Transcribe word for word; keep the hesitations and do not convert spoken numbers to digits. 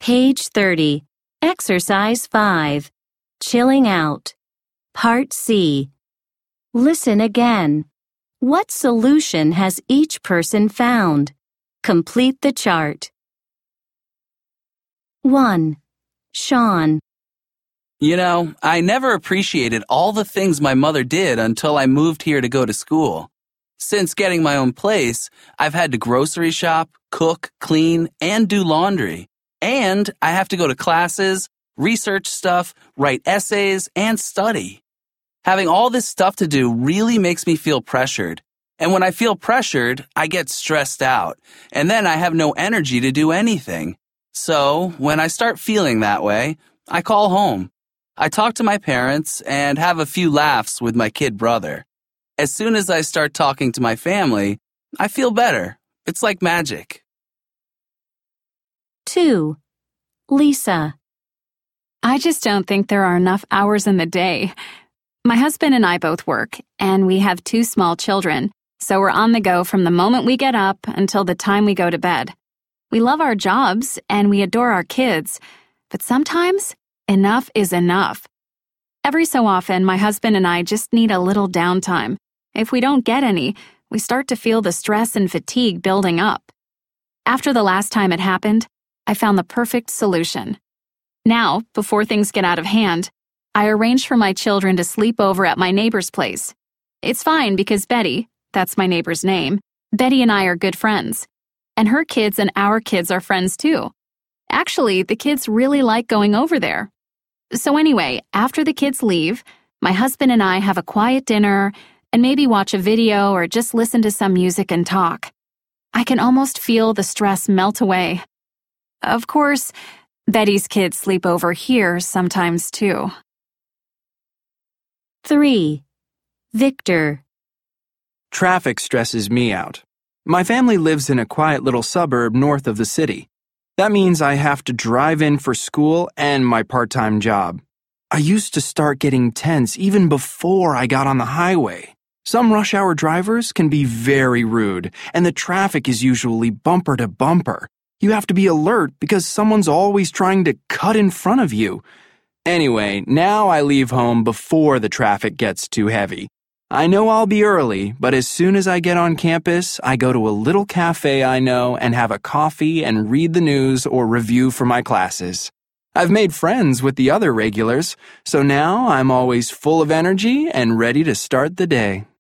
Page thirty. Exercise five. Chilling out. Part C. Listen again. What solution has each person found? Complete the chart. one. Sean. You know, I never appreciated all the things my mother did until I moved here to go to school. Since getting my own place, I've had to grocery shop, cook, clean, and do laundry. And I have to go to classes, research stuff, write essays, and study. Having all this stuff to do really makes me feel pressured. And when I feel pressured, I get stressed out, and then I have no energy to do anything. So, when I start feeling that way, I call home. I talk to my parents and have a few laughs with my kid brother. As soon as I start talking to my family, I feel better. It's like magic. two. Lisa. I just don't think there are enough hours in the day. My husband and I both work, and we have two small children, so we're on the go from the moment we get up until the time we go to bed. We love our jobs, and we adore our kids, but sometimes enough is enough. Every so often, my husband and I just need a little downtime. If we don't get any, we start to feel the stress and fatigue building up. After the last time it happened, I found the perfect solution. Now, before things get out of hand, I arrange for my children to sleep over at my neighbor's place. It's fine because Betty, that's my neighbor's name, Betty and I are good friends. And her kids and our kids are friends too. Actually, the kids really like going over there. So anyway, after the kids leave, my husband and I have a quiet dinner and maybe watch a video or just listen to some music and talk. I can almost feel the stress melt away. Of course, Betty's kids sleep over here sometimes too. three. Victor. Traffic stresses me out. My family lives in a quiet little suburb north of the city. That means I have to drive in for school and my part-time job. I used to start getting tense even before I got on the highway. Some rush hour drivers can be very rude, and the traffic is usually bumper to bumper. You have to be alert because someone's always trying to cut in front of you. Anyway, now I leave home before the traffic gets too heavy. I know I'll be early, but as soon as I get on campus, I go to a little cafe I know and have a coffee and read the news or review for my classes. I've made friends with the other regulars, so now I'm always full of energy and ready to start the day.